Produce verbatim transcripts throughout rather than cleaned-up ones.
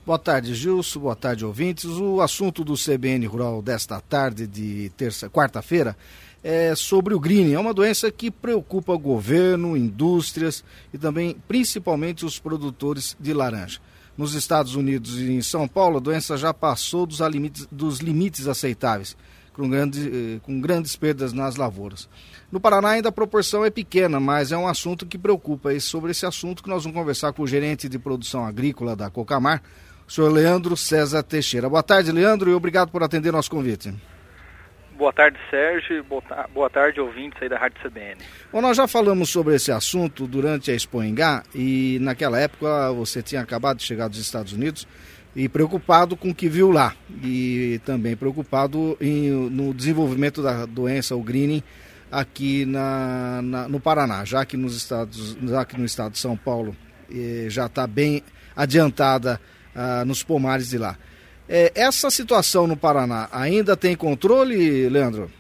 Boa tarde, Gilson. Boa tarde, ouvintes. O assunto do C B N Rural desta tarde de terça, quarta-feira é sobre o greening. É uma doença que preocupa o governo, indústrias e também, principalmente, os produtores de laranja. Nos Estados Unidos e em São Paulo, a doença já passou dos limites, dos limites aceitáveis, com, grande, com grandes perdas nas lavouras. No Paraná ainda a proporção é pequena, mas é um assunto que preocupa. E sobre esse assunto que nós vamos conversar com o gerente de produção agrícola da Cocamar, o senhor Leandro César Teixeira. Boa tarde, Leandro, e obrigado por atender nosso convite. Boa tarde, Sérgio. Boa tarde, ouvintes aí da Rádio C B N. Bom, nós já falamos sobre esse assunto durante a Expo Engá e naquela época você tinha acabado de chegar dos Estados Unidos e preocupado com o que viu lá e também preocupado em, no desenvolvimento da doença, o greening, aqui na, na, no Paraná, já que, nos estados, já que no estado de São Paulo eh, já está bem adiantada ah, nos pomares de lá. Eh, essa situação no Paraná ainda tem controle, Leandro?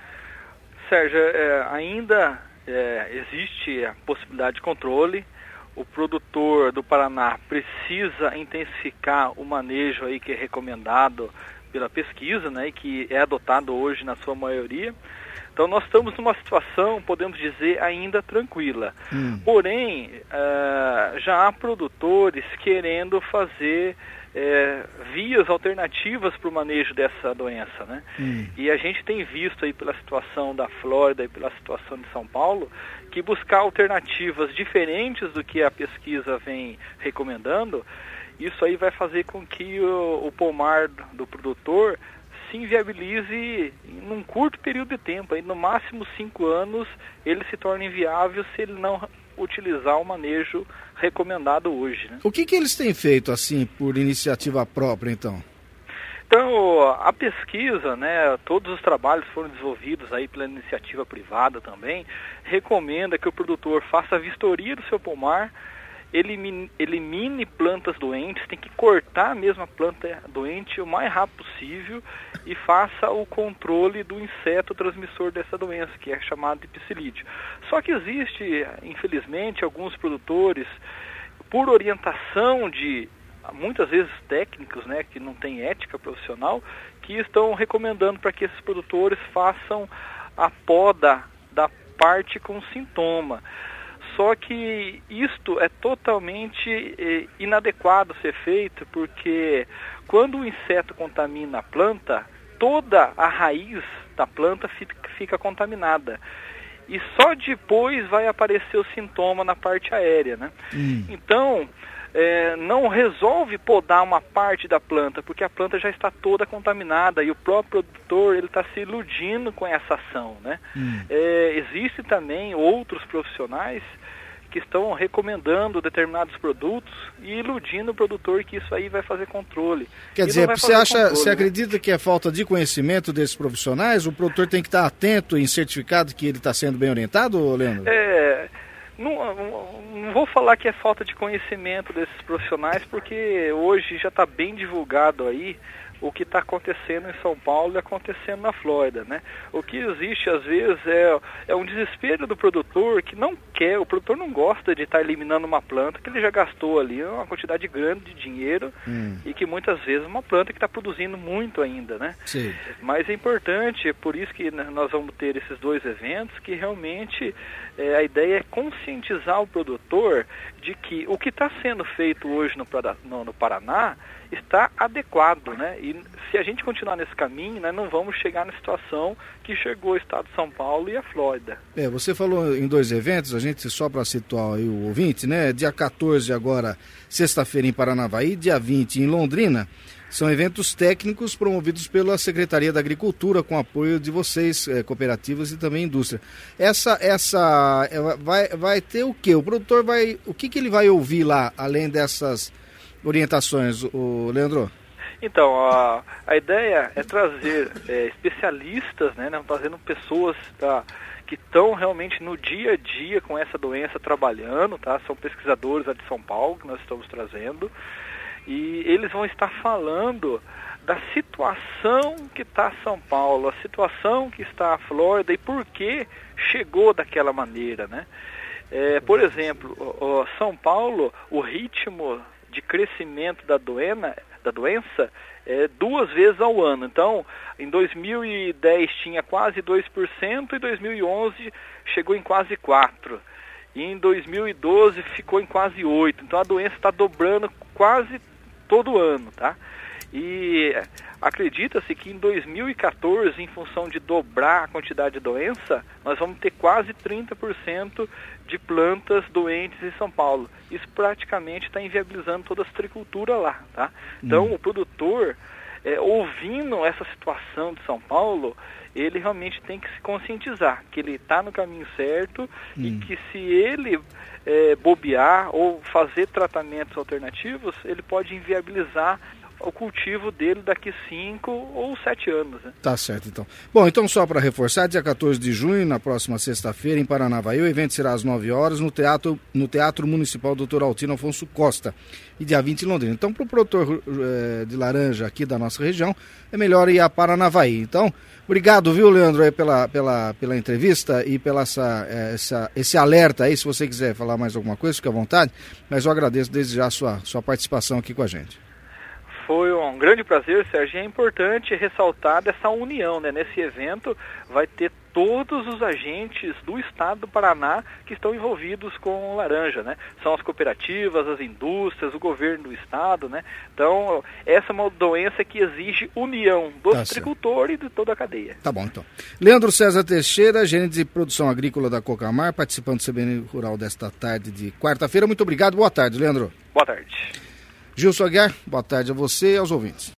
Sérgio, é, ainda é, existe a possibilidade de controle. O produtor do Paraná precisa intensificar o manejo aí que é recomendado pela pesquisa, né, e que é adotado hoje na sua maioria. Então nós estamos numa situação, podemos dizer, ainda tranquila. Hum. Porém, uh, já há produtores querendo fazer uh, vias alternativas para o manejo dessa doença, né? Hum. E a gente tem visto aí pela situação da Flórida e pela situação de São Paulo, que buscar alternativas diferentes do que a pesquisa vem recomendando, isso aí vai fazer com que o, o pomar do produtor se inviabilize num curto período de tempo, aí no máximo cinco anos ele se torna inviável se ele não utilizar o manejo recomendado hoje, né? O que que eles têm feito assim por iniciativa própria então? Então a pesquisa, né, todos os trabalhos foram desenvolvidos aí pela iniciativa privada também, recomenda que o produtor faça a vistoria do seu pomar, Elimine, elimine plantas doentes, tem que cortar mesmo a planta doente o mais rápido possível e faça o controle do inseto transmissor dessa doença, que é chamado de psilídeo. Só que existe, infelizmente, alguns produtores, por orientação de, muitas vezes, técnicos, né, que não têm ética profissional, que estão recomendando para que esses produtores façam a poda da parte com sintoma. Só que isto é totalmente eh, inadequado ser feito, porque quando o inseto contamina a planta, toda a raiz da planta fica, fica contaminada. E só depois vai aparecer o sintoma na parte aérea, né? Hum. Então, eh, não resolve podar uma parte da planta, porque a planta já está toda contaminada e o próprio produtor ele está se iludindo com essa ação, né? Hum. Eh, existe também outros profissionais que estão recomendando determinados produtos e iludindo o produtor que isso aí vai fazer controle. Quer dizer, você acha, controle, você acredita, né, que é falta de conhecimento desses profissionais? O produtor tem que estar atento em certificado que ele está sendo bem orientado, Leandro? É, não, não vou falar que é falta de conhecimento desses profissionais, porque hoje já está bem divulgado aí o que está acontecendo em São Paulo e acontecendo na Flórida, né? O que existe, às vezes, é, é um desespero do produtor que não quer, o produtor não gosta de estar tá eliminando uma planta que ele já gastou ali uma quantidade grande de dinheiro hum. e que muitas vezes é uma planta que está produzindo muito ainda, né? Sim. Mas é importante, é por isso que nós vamos ter esses dois eventos, que realmente é, a ideia é conscientizar o produtor de que o que está sendo feito hoje no, no, no Paraná está adequado, né? E se a gente continuar nesse caminho, né, não vamos chegar na situação que chegou o estado de São Paulo e a Flórida. É, você falou em dois eventos, a gente, só para situar aí o ouvinte, né? Dia quatorze agora, sexta-feira em Paranavaí, dia vinte em Londrina. São eventos técnicos promovidos pela Secretaria da Agricultura, com apoio de vocês, é, cooperativas e também indústria. Essa, essa vai, vai ter o quê? O produtor vai, o que, que ele vai ouvir lá, além dessas orientações, o Leandro? Então, a, a ideia é trazer é, especialistas, né, trazendo pessoas tá, que estão realmente no dia a dia com essa doença trabalhando, tá? São pesquisadores de São Paulo que nós estamos trazendo, e eles vão estar falando da situação que está São Paulo, a situação que está a Flórida e por que chegou daquela maneira, né? É, por exemplo, o, o São Paulo, o ritmo de crescimento da, doena, da doença é, duas vezes ao ano. Então, em dois mil e dez tinha quase dois por cento e em dois mil e onze chegou em quase quatro por cento. E em dois mil e doze ficou em quase oito por cento. Então, a doença está dobrando quase todo ano, tá? E acredita-se que em dois mil e quatorze, em função de dobrar a quantidade de doença, nós vamos ter quase trinta por cento de plantas doentes em São Paulo. Isso praticamente está inviabilizando toda a citricultura lá, tá? Então, hum. o produtor, é, ouvindo essa situação de São Paulo, ele realmente tem que se conscientizar que ele está no caminho certo hum. e que se ele é, bobear ou fazer tratamentos alternativos, ele pode inviabilizar o cultivo dele daqui cinco ou sete anos. Né? Tá certo, então. Bom, então só para reforçar, dia quatorze de junho, na próxima sexta-feira, em Paranavaí, o evento será às nove horas no Teatro, no Teatro Municipal doutor Altino Afonso Costa, e dia vinte em Londrina. Então, para o produtor é, de laranja aqui da nossa região, é melhor ir a Paranavaí. Então, obrigado, viu, Leandro, aí, pela, pela, pela entrevista e pela essa, essa, esse alerta aí. Se você quiser falar mais alguma coisa, fique à vontade, mas eu agradeço desde já a sua, sua participação aqui com a gente. Foi um grande prazer, Sérgio. É importante ressaltar dessa união, né? Nesse evento vai ter todos os agentes do estado do Paraná que estão envolvidos com laranja, né? São as cooperativas, as indústrias, o governo do estado, né? Então, essa é uma doença que exige união do tá agricultor certo. E de toda a cadeia. Tá bom, então. Leandro César Teixeira, gerente de produção agrícola da Cocamar, participando do C B N Rural desta tarde de quarta-feira. Muito obrigado. Boa tarde, Leandro. Boa tarde. Gilson Aguiar, boa tarde a você e aos ouvintes.